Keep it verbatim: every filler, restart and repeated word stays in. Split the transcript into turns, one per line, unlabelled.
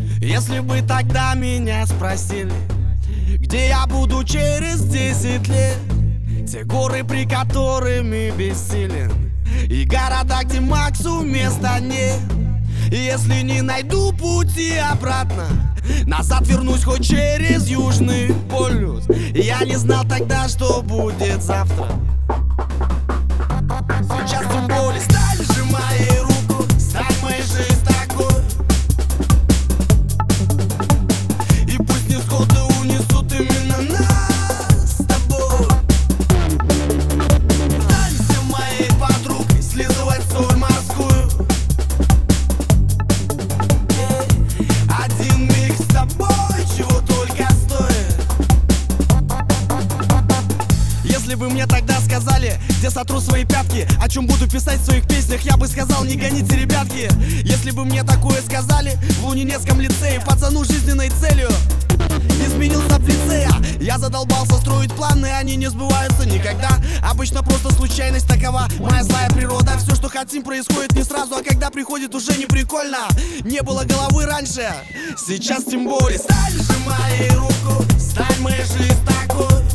Если бы тогда меня спросили, где я буду через десять лет, те горы, при которыми бессилен, и города, где Максу места нет. Если не найду пути обратно, назад вернусь хоть через Южный полюс. Я не знал тогда, что будет завтра. Сейчас тем более сталь, сжимай руку, стань моей жизнь такой. И пусть несходы унесут именно нас с тобой. Станься моей подругой, слизывай соль морскую. Один миг с тобой, чего только стоит. Если бы мне тогда сказали, где сотру свои пятки, о чем буду писать в своих песнях, я бы сказал: не гоните, ребятки. Если бы мне такое сказали в Лунинецком лицее, пацану жизненной целью изменился в лицея. Я задолбался строить планы, они не сбываются никогда. Обычно просто случайность такова, моя злая природа. Все, что хотим, происходит не сразу, а когда приходит, уже не прикольно. Не было головы раньше, сейчас тем более. Стань же моей руку, стань моей жизнь такой.